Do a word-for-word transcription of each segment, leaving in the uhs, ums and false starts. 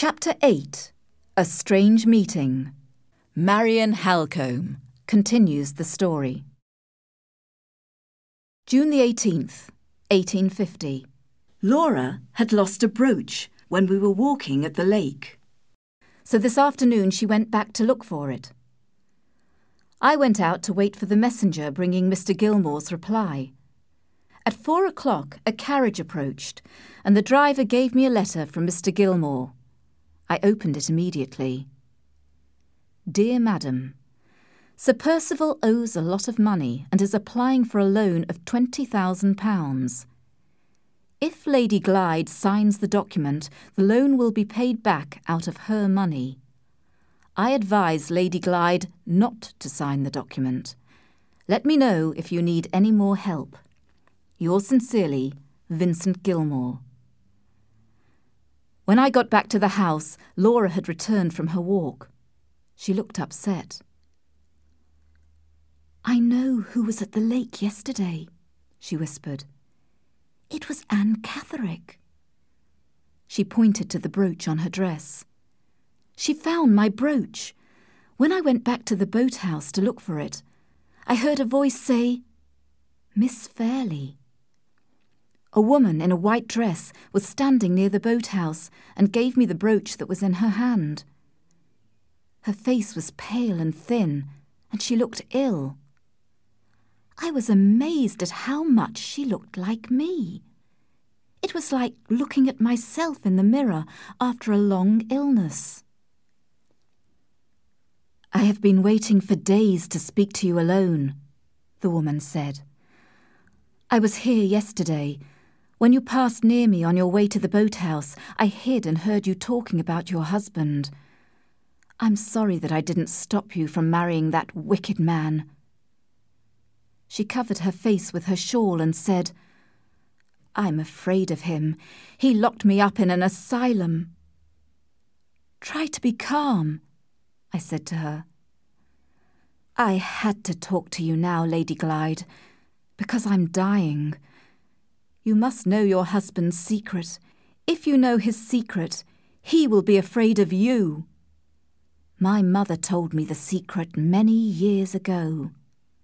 Chapter eight. A Strange Meeting. Marian Halcombe continues the story. June the eighteenth, eighteen fifty. Laura had lost a brooch when we were walking at the lake. So this afternoon she went back to look for it. I went out to wait for the messenger bringing Mister Gilmore's reply. At four o'clock a carriage approached, and the driver gave me a letter from Mister Gilmore. I opened it immediately. Dear Madam, Sir Percival owes a lot of money and is applying for a loan of twenty thousand pounds. If Lady Glyde signs the document, the loan will be paid back out of her money. I advise Lady Glyde not to sign the document. Let me know if you need any more help. Yours sincerely, Vincent Gilmore. When I got back to the house, Laura had returned from her walk. She looked upset. I know who was at the lake yesterday, she whispered. It was Anne Catherick. She pointed to the brooch on her dress. She found my brooch. When I went back to the boathouse to look for it, I heard a voice say, Miss Fairley. A woman in a white dress was standing near the boathouse and gave me the brooch that was in her hand. Her face was pale and thin, and she looked ill. I was amazed at how much she looked like me. It was like looking at myself in the mirror after a long illness. I have been waiting for days to speak to you alone, the woman said. I was here yesterday. When you passed near me on your way to the boathouse, I hid and heard you talking about your husband. I'm sorry that I didn't stop you from marrying that wicked man. She covered her face with her shawl and said, I'm afraid of him. He locked me up in an asylum. Try to be calm, I said to her. I had to talk to you now, Lady Glyde, because I'm dying. You must know your husband's secret. If you know his secret, he will be afraid of you. My mother told me the secret many years ago.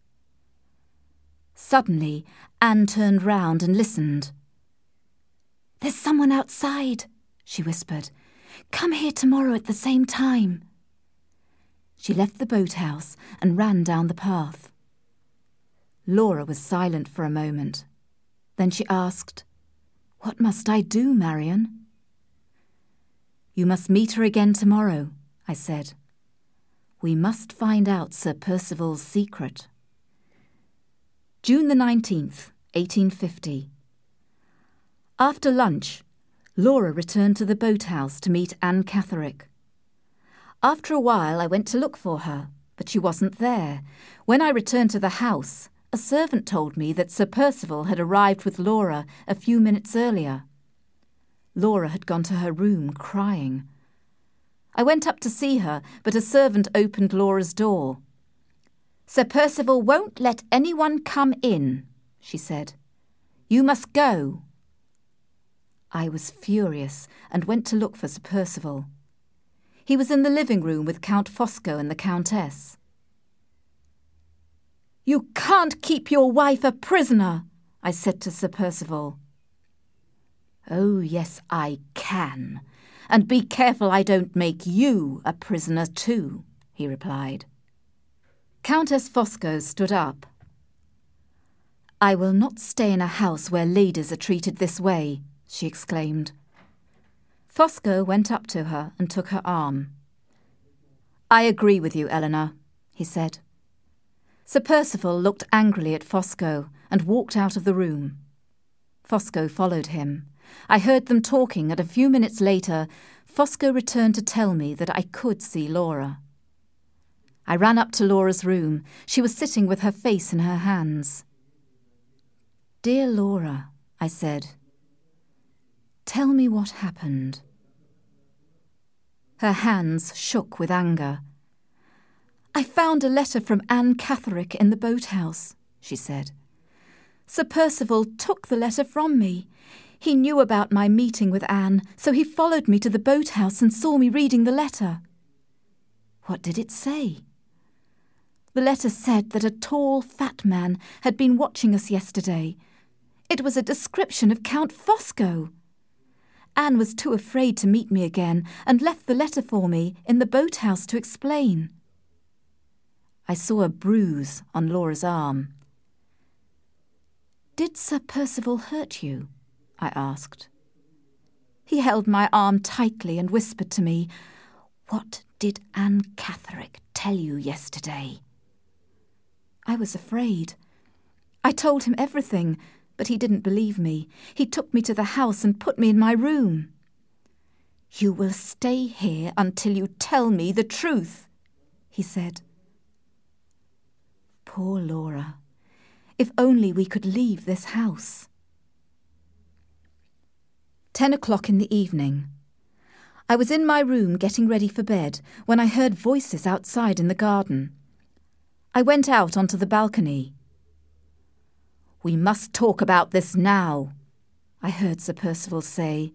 Suddenly, Anne turned round and listened. There's someone outside, she whispered. Come here tomorrow at the same time. She left the boathouse and ran down the path. Laura was silent for a moment. Then she asked, What must I do, Marian? You must meet her again tomorrow, I said. We must find out Sir Percival's secret. June the nineteenth, eighteen fifty. After lunch, Laura returned to the boathouse to meet Anne Catherick. After a while I went to look for her, but she wasn't there. When I returned to the house, a servant told me that Sir Percival had arrived with Laura a few minutes earlier. Laura had gone to her room crying. I went up to see her, but a servant opened Laura's door. Sir Percival won't let anyone come in, she said. You must go. I was furious and went to look for Sir Percival. He was in the living room with Count Fosco and the Countess. You can't keep your wife a prisoner, I said to Sir Percival. Oh, yes, I can. And be careful I don't make you a prisoner too, he replied. Countess Fosco stood up. I will not stay in a house where ladies are treated this way, she exclaimed. Fosco went up to her and took her arm. I agree with you, Eleanor, he said. Sir Percival looked angrily at Fosco and walked out of the room. Fosco followed him. I heard them talking, and a few minutes later, Fosco returned to tell me that I could see Laura. I ran up to Laura's room. She was sitting with her face in her hands. Dear Laura, I said, tell me what happened. Her hands shook with anger. I found a letter from Anne Catherick in the boathouse, she said. Sir Percival took the letter from me. He knew about my meeting with Anne, so he followed me to the boathouse and saw me reading the letter. What did it say? The letter said that a tall, fat man had been watching us yesterday. It was a description of Count Fosco. Anne was too afraid to meet me again and left the letter for me in the boathouse to explain. I saw a bruise on Laura's arm. "Did Sir Percival hurt you?" I asked. He held my arm tightly and whispered to me, "What did Anne Catherick tell you yesterday?" I was afraid. I told him everything, but he didn't believe me. He took me to the house and put me in my room. "You will stay here until you tell me the truth," he said. Poor Laura. If only we could leave this house. Ten o'clock in the evening. I was in my room getting ready for bed when I heard voices outside in the garden. I went out onto the balcony. "We must talk about this now," I heard Sir Percival say.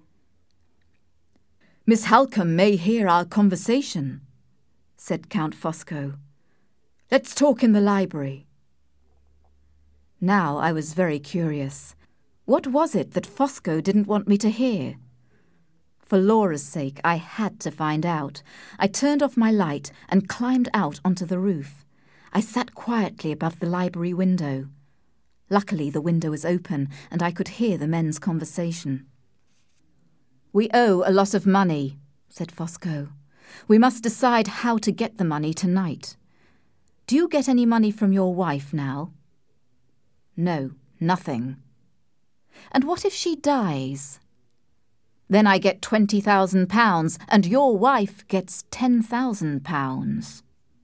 "Miss Halcombe may hear our conversation," said Count Fosco. "Let's talk in the library." Now I was very curious. What was it that Fosco didn't want me to hear? For Laura's sake, I had to find out. I turned off my light and climbed out onto the roof. I sat quietly above the library window. Luckily, the window was open and I could hear the men's conversation. "We owe a lot of money," said Fosco. "We must decide how to get the money tonight. Do you get any money from your wife now?" "No, nothing." "And what if she dies?" "Then I get twenty thousand pounds and your wife gets ten thousand pounds.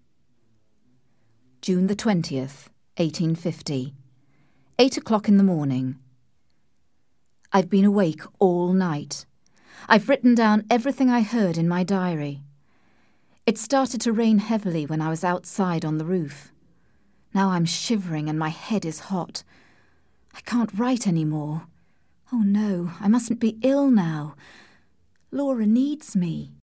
June the twentieth, eighteen fifty. Eight o'clock in the morning. I've been awake all night. I've written down everything I heard in my diary. It started to rain heavily when I was outside on the roof. Now I'm shivering and my head is hot. I can't write any more. Oh no, I mustn't be ill now. Laura needs me.